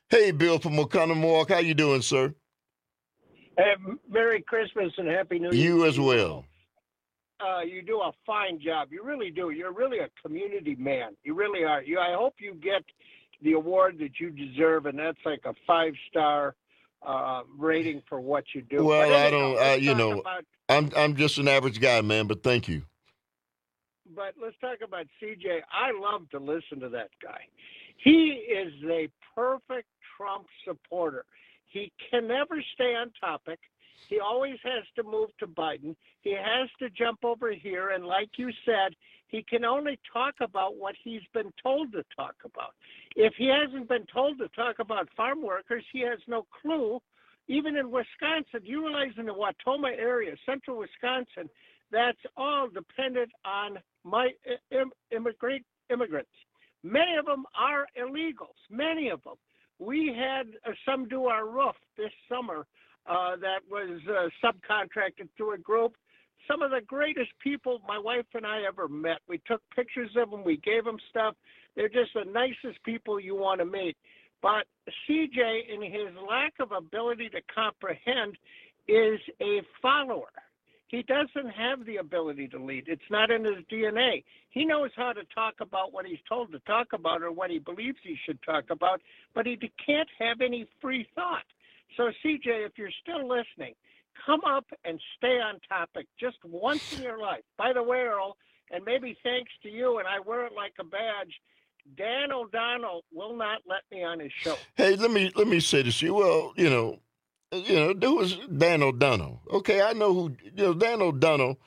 Hey, Bill from Oconomowoc. How you doing, sir? Hey, Merry Christmas and Happy New Year. You as well. Uh, you do a fine job. You really do. You're really a community man. You really are. You. I hope you get the award that you deserve, and that's like a five-star uh, rating for what you do. Well, anyhow, I don't, I, you know, about, I'm I'm just an average guy, man, but thank you. But let's talk about C J. I love to listen to that guy. He is a perfect Trump supporter. He can never stay on topic. He always has to move to Biden. He has to jump over here. And like you said, he can only talk about what he's been told to talk about. If he hasn't been told to talk about farm workers, he has no clue. Even in Wisconsin, you realize in the Wautoma area, central Wisconsin, that's all dependent on my im- immigrant immigrants. Many of them are illegals, many of them. We had uh, some do our roof this summer uh, that was uh, subcontracted to a group. Some of the greatest people my wife and I ever met. We took pictures of them. We gave them stuff. They're just the nicest people you want to meet. But C J, in his lack of ability to comprehend, is a follower. He doesn't have the ability to lead. It's not in his D N A. He knows how to talk about what he's told to talk about or what he believes he should talk about, but he can't have any free thought. So, C J, if you're still listening, come up and stay on topic just once in your life. By the way, Earl, and maybe thanks to you, and I wear it like a badge, Dan O'Donnell will not let me on his show. Hey, let me let me say this to you. Well, you know, you know, there was Dan O'Donnell. Okay, I know who. You know, Dan O'Donnell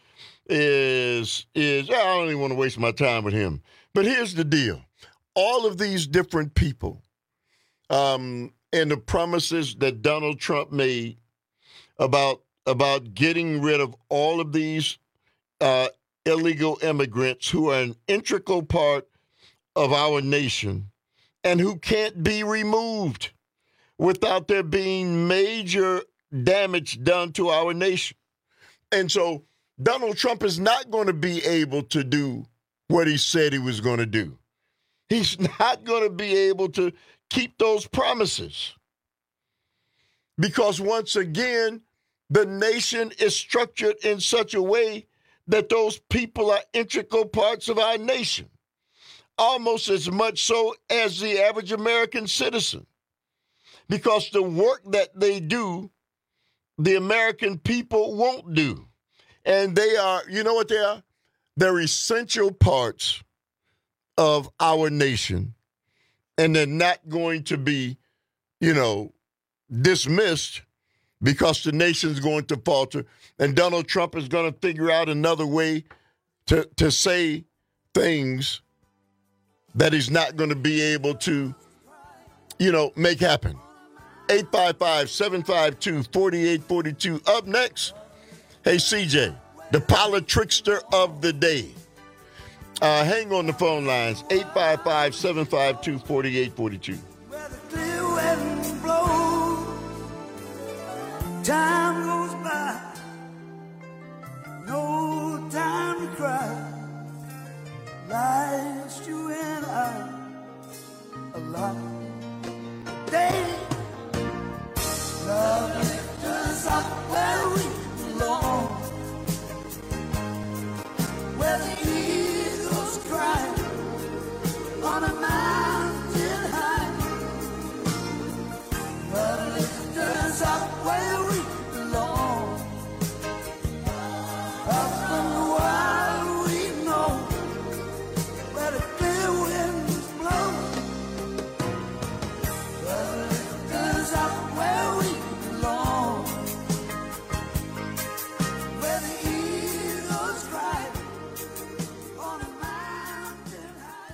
is is. I don't even want to waste my time with him. But here's the deal: all of these different people, um, and the promises that Donald Trump made about about getting rid of all of these uh, illegal immigrants who are an integral part of our nation and who can't be removed without there being major damage done to our nation. And so Donald Trump is not going to be able to do what he said he was going to do. He's not going to be able to keep those promises. Because once again, the nation is structured in such a way that those people are integral parts of our nation, almost as much so as the average American citizen. Because the work that they do, the American people won't do. And they are, you know what they are? They're essential parts of our nation. And they're not going to be, you know, dismissed because the nation's going to falter. And Donald Trump is going to figure out another way to, to say things that he's not going to be able to, you know, make happen. eight five five, seven five two, four eight four two. Up next, hey, C J, the politrickster of the day. Uh, hang on the phone lines, eight five five, seven five two, four eight four two. Time goes by, no time to cry. Life's you and I alive. Day, love lifts us up where we belong, where the eagles cry on a mountain high. Love lifts us up where we belong, up and wild we know, where the clear winds blow. Love lifts us up where we belong, where the eagles cry on a mountain high.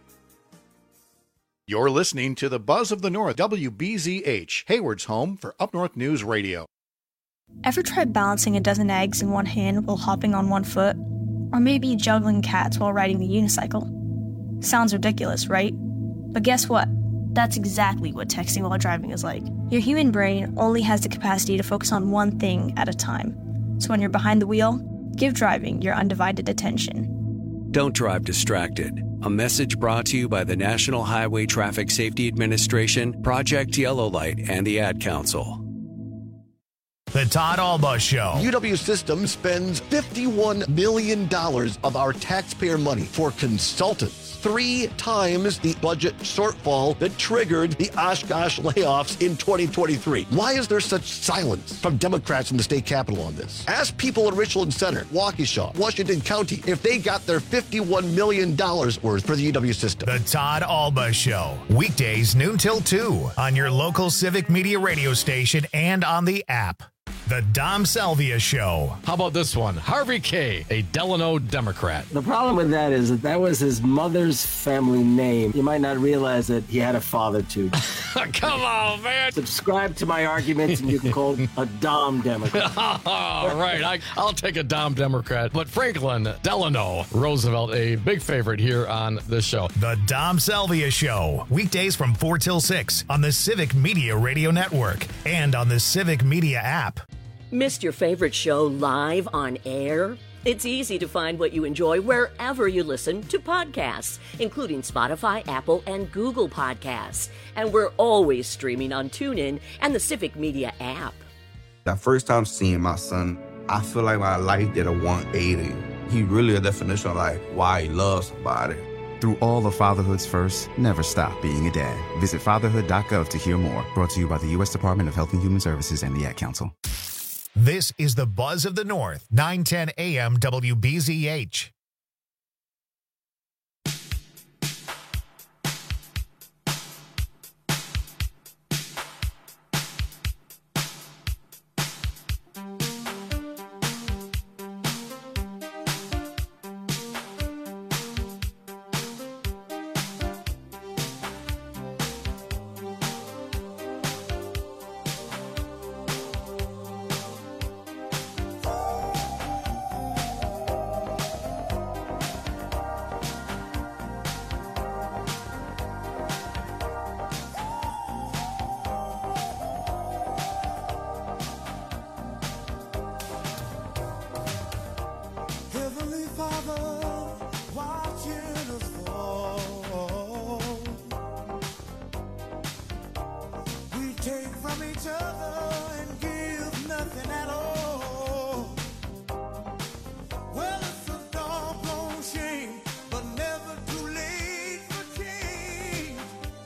You're listening to the Buzz of the North, W B Z H, Hayward's home for Up North News Radio. Ever tried balancing a dozen eggs in one hand while hopping on one foot? Or maybe juggling cats while riding the unicycle? Sounds ridiculous, right? But guess what? That's exactly what texting while driving is like. Your human brain only has the capacity to focus on one thing at a time. So when you're behind the wheel, give driving your undivided attention. Don't drive distracted. A message brought to you by the National Highway Traffic Safety Administration, Project Yellow Light, and the Ad Council. The Todd Alba Show. U W Systems spends fifty-one million dollars of our taxpayer money for consultants. Three times the budget shortfall that triggered the Oshkosh layoffs in twenty twenty-three. Why is there such silence from Democrats in the state capitol on this? Ask people in Richland Center, Waukesha, Washington County if they got their fifty-one million dollars worth for the U W system. The Todd Alba Show. Weekdays noon till two on your local Civic Media radio station and on the app. The Dom Salvia Show. How about this one? Harvey K., a Delano Democrat. The problem with that is that that was his mother's family name. You might not realize that he had a father, too. Come on, man. Subscribe to my arguments and you can call a Dom Democrat. All right, I, I'll take a Dom Democrat. But Franklin Delano Roosevelt, a big favorite here on this show. The Dom Salvia Show. Weekdays from four till six on the Civic Media Radio Network and on the Civic Media app. Missed your favorite show live on air? It's easy to find what you enjoy wherever you listen to podcasts, including Spotify, Apple, and Google Podcasts. And we're always streaming on TuneIn and the Civic Media app. The first time seeing my son, I feel like my life did a one eighty. He really a definition of like why he loves somebody. Through all of fatherhood's first, never stop being a dad. Visit fatherhood dot gov to hear more. Brought to you by the U S Department of Health and Human Services and the Ad Council. This is the Buzz of the North, nine ten A M W B Z H. Heavenly Father, watching us fall. We take from each other and give nothing at all. Well, it's a doggone shame, but never too late for change.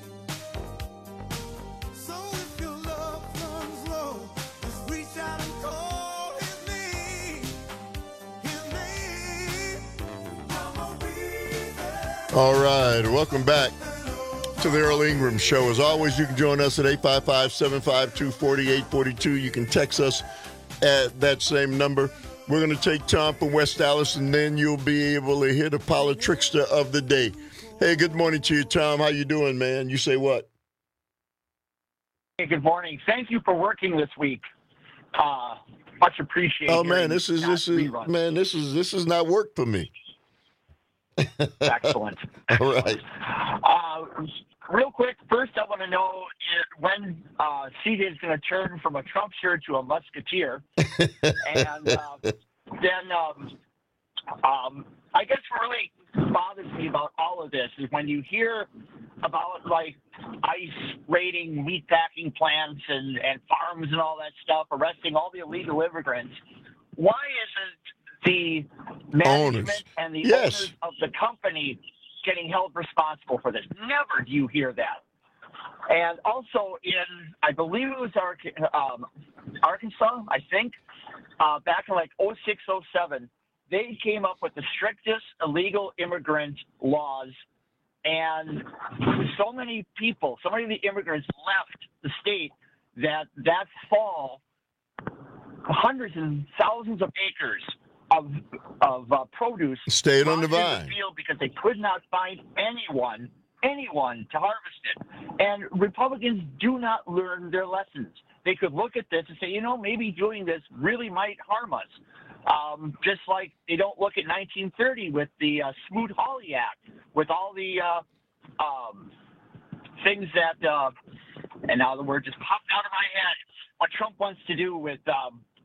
So if your love runs low, just reach out and call his name. His name. I'ma be there. All right, welcome back to the Earl Ingram Show. As always, you can join us at eight five five, seven five two, four eight four two. You can text us at that same number. We're going to take Tom from West Dallas, and then you'll be able to hear the Politrickster of the day. Hey, good morning to you, Tom. How you doing, man? You say what? Hey, good morning. Thank you for working this week. Uh, much appreciated. Oh man, this is this is man, this is this is not work for me. Excellent. All right. Uh, real quick, first I want to know if, when uh, C J is going to turn from a Trump shirt to a Musketeer, and uh, then um, um, I guess what really bothers me about all of this is when you hear about like ICE raiding meatpacking plants and, and farms and all that stuff, arresting all the illegal immigrants. Why isn't the management Owners. and the Yes. owners of the company getting held responsible for this? Never do you hear that. And also in, I believe it was Ar- um, Arkansas, I think, uh, back in like oh six, oh seven, they came up with the strictest illegal immigrant laws. And so many people, so many of the immigrants left the state that that fall, hundreds and thousands of acres of of uh, produce Stayed on the dropped in vine. field because they could not find anyone, anyone to harvest it. And Republicans do not learn their lessons. They could look at this and say, you know, maybe doing this really might harm us. Um, just like they don't look at nineteen thirty with the uh, Smoot-Hawley Act, with all the uh, um, things that, uh, and now the word just popped out of my head, what Trump wants to do with um,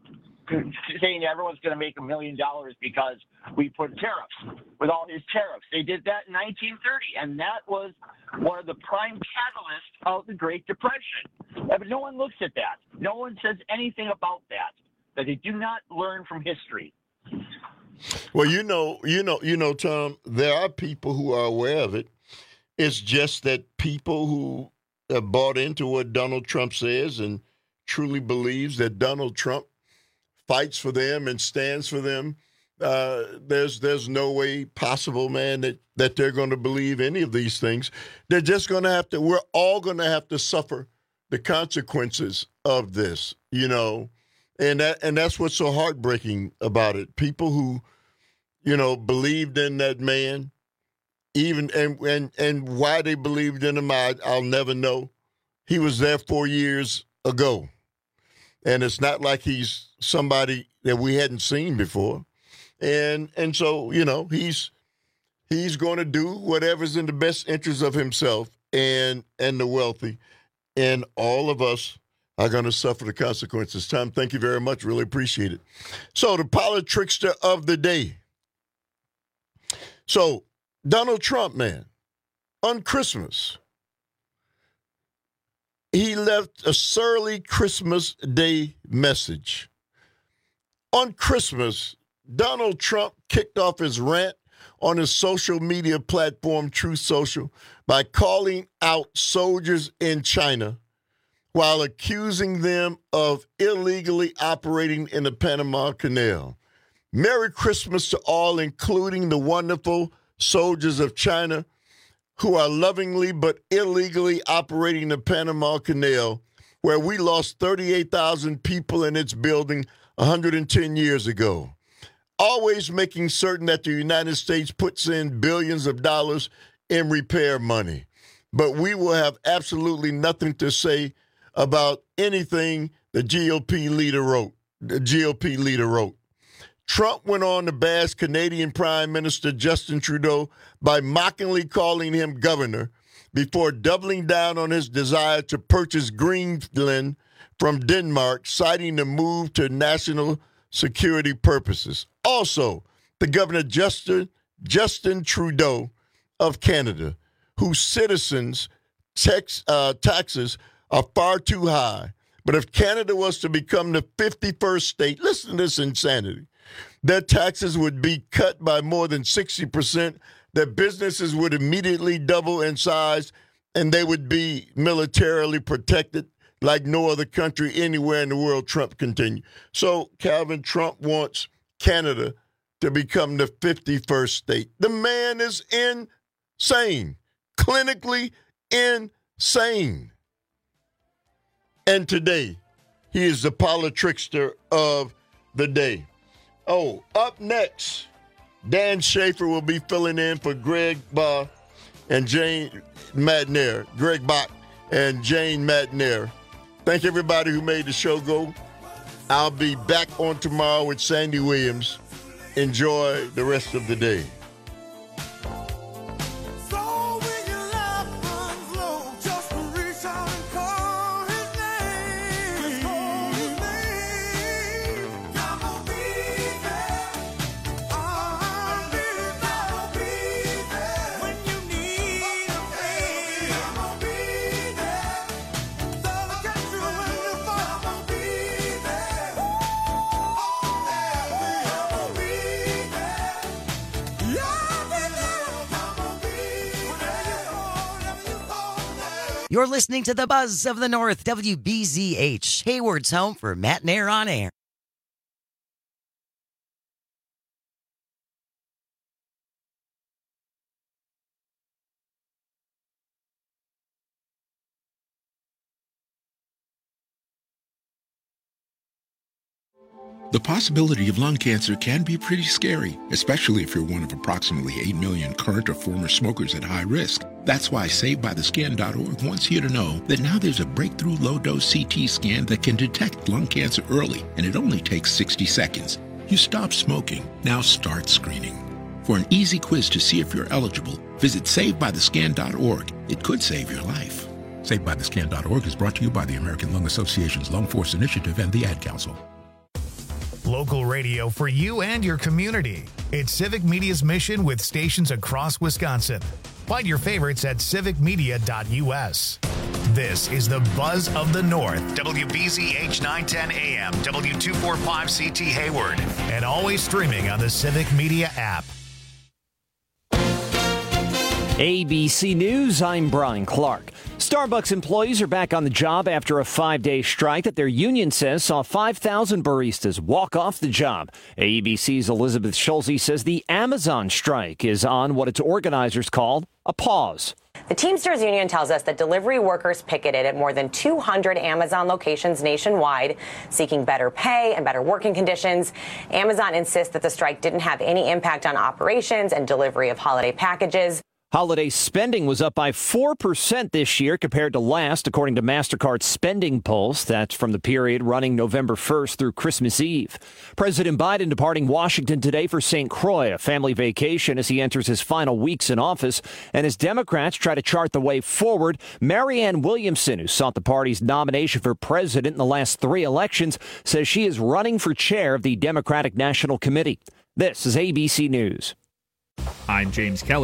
saying everyone's going to make a million dollars because we put tariffs with all his tariffs. They did that in nineteen thirty, and that was one of the prime catalysts of the Great Depression. But no one looks at that. No one says anything about that, that they do not learn from history. Well, you know, you know, you know, Tom, there are people who are aware of it. It's just that people who have bought into what Donald Trump says and truly believes that Donald Trump fights for them and stands for them, uh, there's there's no way possible, man, that, that they're going to believe any of these things. They're just going to have to, we're all going to have to suffer the consequences of this, you know, and that and that's what's so heartbreaking about it. People who, you know, believed in that man, even and and, and why they believed in him, I, I'll never know. He was there four years ago. And it's not like he's somebody that we hadn't seen before. And and so, you know, he's he's going to do whatever's in the best interest of himself and and the wealthy. And all of us are going to suffer the consequences. Tom, thank you very much. Really appreciate it. So the politrickster of the day. So Donald Trump, man, on Christmas, he left a surly Christmas Day message. On Christmas, Donald Trump kicked off his rant on his social media platform, Truth Social, by calling out soldiers in China while accusing them of illegally operating in the Panama Canal. Merry Christmas to all, including the wonderful soldiers of China who are lovingly but illegally operating the Panama Canal, where we lost thirty-eight thousand people in its building one hundred ten years ago. Always making certain that the United States puts in billions of dollars in repair money. But we will have absolutely nothing to say about anything the G O P leader wrote. The G O P leader wrote. Trump went on to bash Canadian Prime Minister Justin Trudeau by mockingly calling him governor before doubling down on his desire to purchase Greenland from Denmark, citing the move to national security purposes. Also, the governor Justin, Justin Trudeau of Canada, whose citizens' tax, uh, taxes are far too high. But if Canada was to become the fifty-first state, listen to this insanity, their taxes would be cut by more than sixty percent, their businesses would immediately double in size, and they would be militarily protected like no other country anywhere in the world, Trump continued. So Calvin, Trump wants Canada to become the fifty-first state. The man is insane, clinically insane. And today, he is the politrickster of the day. Oh, up next, Dan Schaefer will be filling in for Greg Bach and Jane Madnair. Greg Bach and Jane Madnair. Thank everybody who made the show go. I'll be back on tomorrow with Sandy Williams. Enjoy the rest of the day. You're listening to the Buzz of the North, W B Z H, Hayward's home for Matt Nair on air. The possibility of lung cancer can be pretty scary, especially if you're one of approximately eight million current or former smokers at high risk. That's why Saved By The Scan dot org wants you to know that now there's a breakthrough low-dose C T scan that can detect lung cancer early, and it only takes sixty seconds. You stop smoking, now start screening. For an easy quiz to see if you're eligible, visit Saved By The Scan dot org. It could save your life. Saved By The Scan dot org is brought to you by the American Lung Association's Lung Force Initiative and the Ad Council. Local radio for you and your community. It's Civic Media's mission with stations across Wisconsin. Find your favorites at civic media dot u s. This is the Buzz of the North, W B Z H nine ten A M, W two forty-five C T Hayward, and always streaming on the Civic Media app. A B C News, I'm Brian Clark. Starbucks employees are back on the job after a five-day strike that their union says saw five thousand baristas walk off the job. A B C's Elizabeth Schulze says the Amazon strike is on what its organizers called a pause. The Teamsters Union tells us that delivery workers picketed at more than two hundred Amazon locations nationwide, seeking better pay and better working conditions. Amazon insists that the strike didn't have any impact on operations and delivery of holiday packages. Holiday spending was up by four percent this year compared to last, according to MasterCard's Spending Pulse. That's from the period running November first through Christmas Eve. President Biden departing Washington today for Saint Croix, a family vacation as he enters his final weeks in office. And as Democrats try to chart the way forward, Marianne Williamson, who sought the party's nomination for president in the last three elections, says she is running for chair of the Democratic National Committee. This is A B C News. I'm James Kelly.